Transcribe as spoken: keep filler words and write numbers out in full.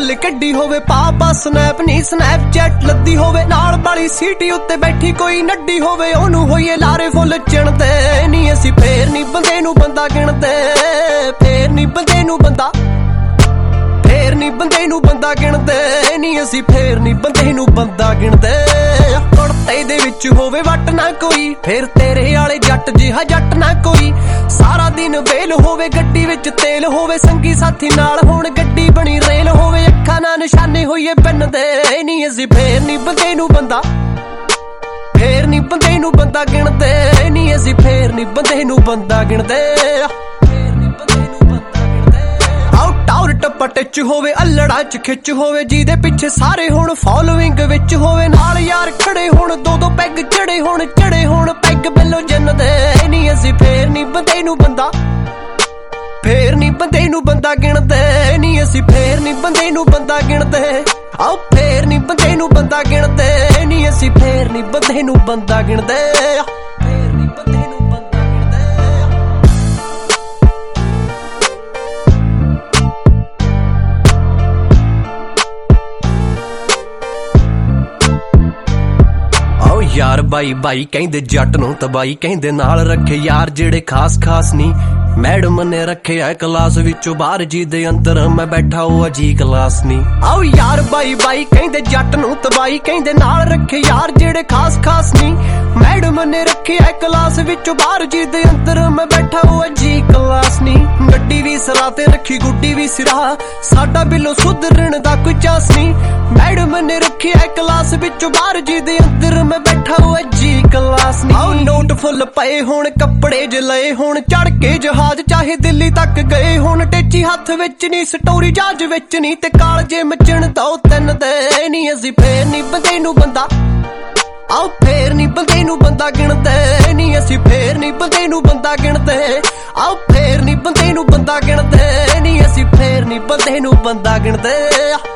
ਗੱਲ ਕੱਢੀ ਹੋਵੇ ਪਾਪਾ ਸਨੈਪ ਨੀ ਸਨੈਪਚੈਟ ਲੱਦੀ ਹੋਵੇ ਨਾਲ ਵਾਲੀ ਸੀਟੀ ਉੱਤੇ ਬੈਠੀ ਕੋਈ ਨੱਡੀ ਹੋਵੇ ਉਹਨੂੰ ਹੋਈਏ ਲਾਰੇ ਫੁੱਲ ਚਿਣਦੇ ਨੀ ਅਸੀਂ ਫੇਰ ਨੀ ਬੰਦੇ ਨੂੰ ਬੰਦਾ ਗਿਣਦੇ ਫੇਰ ਨੀ ਬੰਦੇ ਨੂੰ ਬੰਦਾ ਫੇਰ ਨੀ ਬੰਦੇ ਨੂੰ ਬੰਦਾ ਗਿਣਦੇ ਨੀ ਅਸੀਂ ਫੇਰ ਨੀ ਬੰਦੇ ਨੂੰ ਬੰਦਾ ਗਿਣਦੇ ਕੁੜਤੇ ਦੇ ਵਿੱਚ ਹੋਵੇ ਵੱਟ ਨਾ ਕੋਈ ਫੇਰ ਤੇਰੇ ਵਾਲੇ ਜੱਟ ਜਿਹਾ ਜੱਟ ਨਾ ਕੋਈ ਸਾਰਾ ਦਿਨ ਵੇਲ ਹੋਵੇ ਗੱਡੀ ਵਿੱਚ ਤੇਲ ਹੋਵੇ ਸੰਗੀ ਸਾਥੀ ਨਾਲ ਹੋਣ ਗੱਡੀ ਬਣੀ ਰੇਲ ਹੋਵੇ ਅੱਖਾਂ ਨਾਲ ਨਿਸ਼ਾਨੇ ਹੋਈਏ ਪੈਨ ਦੇ ਨੀ ਅਸੀਂ ਫੇਰ ਨੀ ਬੰਦੇ ਨੂੰ ਬੰਦਾ ਫੇਰ ਨੀ ਬੰਦੇ ਨੂੰ ਬੰਦਾ ਗਿਣਦੇ ਨੀ ਅਸੀਂ ਫੇਰ ਨੀ ਬੰਦੇ ਨੂੰ ਬੰਦਾ ਗਿਣਦੇ ਟੱਪਾ ਟਿੱਚ ਹੋਵੇ ਅਲੜਾ ਚ ਖਿੱਚ ਹੋਵੇ ਜਿਹਦੇ ਪਿੱਛੇ ਸਾਰੇ ਹੁਣ ਫੋਲੋਇੰਗ ਵਿੱਚ ਹੋਵੇ ਨਾਲ ਯਾਰ ਖੜੇ ਹੁਣ ਦੋ ਦੋ ਪੈਗ ਚੜੇ ਹੁਣ ਚੜੇ ਹੁਣ ਪੈਗ ਬਿੱਲੋ ਜੰਨਦੇ ਨੀ ਅਸੀਂ ਫੇਰ ਨੀ ਬੰਦੇ ਨੂੰ ਬੰਦਾ ਫੇਰ ਨੀ ਬੰਦੇ ਨੂੰ ਬੰਦਾ ਗਿਣਦੇ ਨੀ ਅਸੀਂ ਫੇਰ ਨੀ ਬੰਦੇ ਨੂੰ ਬੰਦਾ ਗਿਣਦੇ ਆਓ ਫੇਰ ਨੀ ਬੰਦੇ ਨੂੰ ਬੰਦਾ ਗਿਣਦੇ ਨੀ ਅਸੀਂ ਫੇਰ ਨੀ ਬੰਦੇ ਨੂੰ ਬੰਦਾ ਗਿਣਦੇ ਫੇਰ ਨੀ ਬੰਦੇ ਨੂੰ ਯਾਰ ਬਾਈ ਬਾਈ ਕਹਿੰਦੇ ਜੱਟ ਨੂੰ ਤਬਾਈ ਕਹਿੰਦੇ ਨਾਲ ਰੱਖੇ ਯਾਰ ਜਿਹੜੇ ਖਾਸ ਖਾਸ ਨਹੀਂ ਮੈਡਮ ਨੇ ਰੱਖਿਆ ਕਲਾਸ ਵਿੱਚੋਂ ਬਾਹਰ ਜੀ ਦੇ ਅੰਦਰ ਮੈਂ ਬੈਠਾ ਉਹ ਅਜੀ ਕਲਾਸ ਨਹੀਂ ਆਓ ਯਾਰ ਬਾਈ ਬਾਈ ਕਹਿੰਦੇ ਜੱਟ ਨੂੰ ਤਬਾਈ ਕਹਿੰਦੇ ਨਾਲ ਰੱਖੇ ਯਾਰ ਜਿਹੜੇ ਖਾਸ ਖਾਸ ਨਹੀਂ ਮੈਡਮ ਨੇ ਰੱਖਿਆ ਕਲਾਸ ਵਿੱਚੋਂ ਬਾਹਰ ਜੀ ਦੇ ਅੰਦਰ ਮੈਂ ਬੈਠਾ ਉਹ ਅਜੀ ਕਲਾਸ ਨਹੀਂ ਗੱਡੀ ਵੀ ਸਰਾ ਤੇ ਰੱਖੀ ਗੁੱਡੀ ਵੀ ਸਿਰਾ ਸਾਡਾ ਬਿੱਲੋ ਸੁਧਰਨ ਦਾ ਕੋਈ ਚਾਂਸ ਨਹੀਂ ਮੈਡਮ ਨੇ ਰੱਖਿਆ ਕਲਾਸ ਵਿੱਚੋਂ ਬਾਹਰ ਜੀ ਦੇ ਅੰਦਰ ਮੈਂ ਬੈਠਾ ਉਹ ਅਜੀ ਕਲਾਸ ਨਹੀਂ ਆਓ ਨੋਟ ਫੁੱਲ ਪਏ ਹੁਣ ਕੱਪੜੇ ਜ ਲਏ ਹੁਣ ਚੜ ਕੇ ਜਹਾਜ਼ ਚਾਹੇ ਦਿੱਲੀ ਤੱਕ ਗਏ ਹੁਣ ਟੇਚੀ ਹੱਥ ਵਿੱਚ ਨਹੀਂ ਸਟੋਰੀ ਜਹਾਜ਼ ਵਿੱਚ ਨਹੀਂ ਤੇ ਕਾਲਜੇ ਮਚਣ ਦੋ ਤਿੰਨ ਦੇ ਨੀ ਅਸੀਂ ਫੇਰ ਨੀ ਬੰਦੇ ਨੂੰ ਬੰਦਾ ਆਓ ਫੇਰ ਨੀ ਬੰਦੇ ਨੂੰ ਬੰਦਾ ਗਿਣਦੇ ਨੀ ਅਸੀਂ ਫੇਰ ਨੀ ਬੰਦੇ ਨੂੰ ਬੰਦਾ ਗਿਣਦੇ ਆਓ ਫੇਰ ਨੀ ਬੰਦੇ ਨੂੰ ਬੰਦਾ ਗਿਣਦੇ ਨੀ ਅਸੀਂ ਫੇਰ ਨੀ ਬੰਦੇ ਨੂੰ ਬੰਦਾ ਗਿਣਦੇ